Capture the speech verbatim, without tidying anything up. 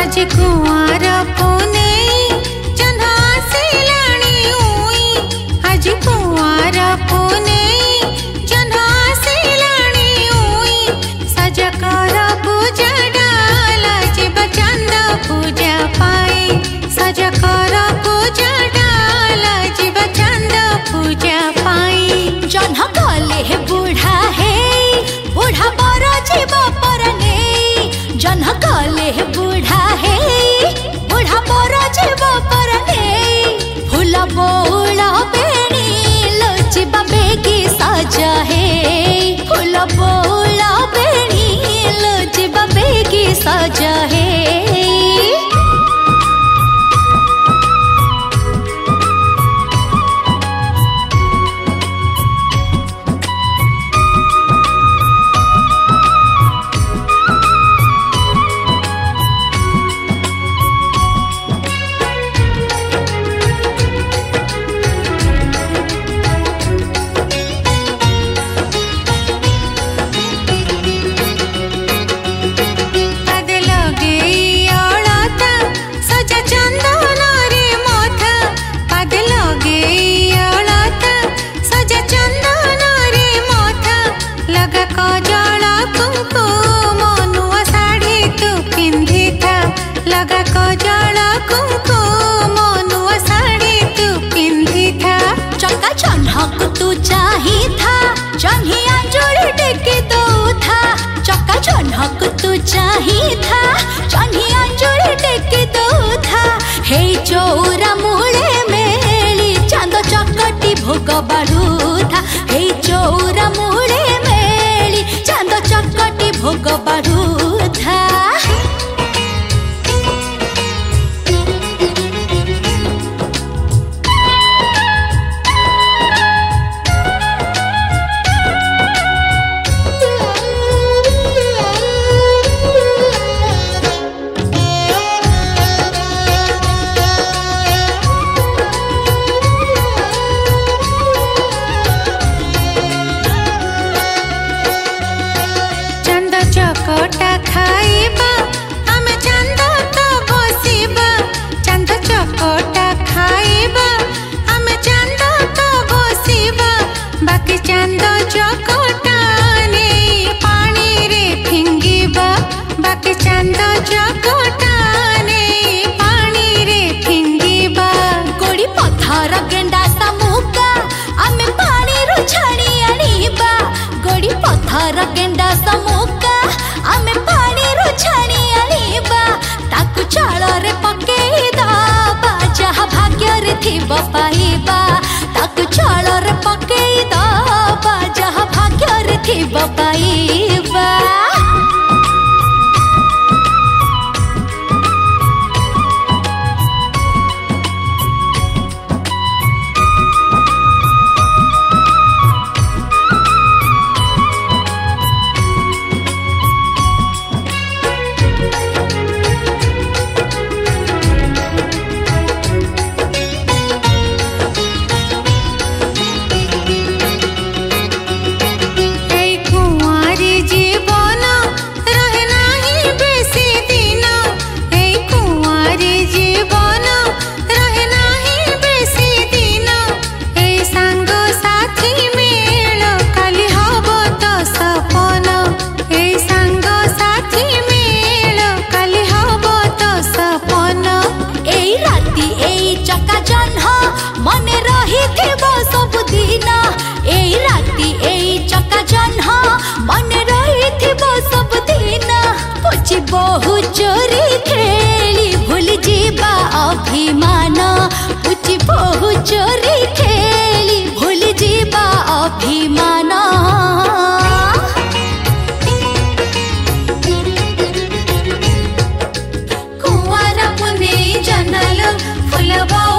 आज कुआर पुनेई जन्हा सिलाणी उई आज कुआर पुनेई जन्हा सिलाणी उई सजा कर पूजा डाला जीव चंद पूजा पाई सजा कर पूजा डाला जीव चंद पूजा पाई जन्हा कले हे बूढ़ा हे बूढ़ा बर जीव पर नहीं जन्हा कले हे बूढ़ा हे बूढ़ा बर जीव पर नहीं फूल बोला बेणी लोचिबा बेगी सजा हे फूल बोला बेणी लोचिबा बेगी सजा हे लगा कजला कुमकुम मनुआ साड़ी तू पिंधी था चक्का चन्हक तू चाही था चन्ही अंजुरी टेकी दो था चक्का चन्हक तू चाही था चन्ही अंजुरी टेकी दो था हे चौरा मूले मेली चांद चकटी भोग बाढ़ू था हे चौरा मूले मेली चांद चकटी भोग बाढ़ू था चकटा खाइबा हमें चंद तो बसिबा चंद चकटा खाइबा हमें चंद तो बसिबा बाकी चंद चकटा नहीं पानी रे फिंगिबा बाकी चंद चकटा नहीं पानी रे फिंगिबा गोड़ी पत्थर गेंडा सामुका हमें पानी रू छाड़ी आनीबा गोड़ी पत्थर गेंडा सामुका आमे पानी रू छाणी आनीबा ताकू चाल रे पकेई दबा जहा भाग्य रे थिब पाइबा ताकू चाल रे पकेई दबा जहा भाग्य रे थिब पाइबा मने रही थिबो सब दिन एई राती एई चका जन्हा मने रही थिबो सब दिन पुची बहु चोरी खेली भूल जीवा अभिमान पुची बहु चोरी खेली भूल जीवा अभिमान कुआर पुनेई जन्नल फुलवा